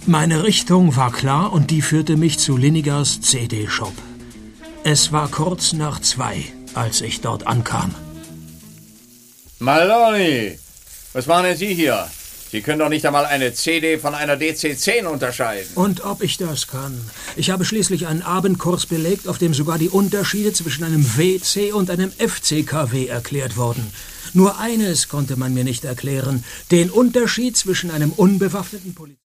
Meine Richtung war klar und die führte mich zu Linnigers CD-Shop. Es war kurz nach 2, als ich dort ankam. Maloney, was machen denn Sie hier? Sie können doch nicht einmal eine CD von einer DC-10 unterscheiden. Und ob ich das kann? Ich habe schließlich einen Abendkurs belegt, auf dem sogar die Unterschiede zwischen einem WC und einem FCKW erklärt wurden. Nur eines konnte man mir nicht erklären: den Unterschied zwischen einem unbewaffneten Polizisten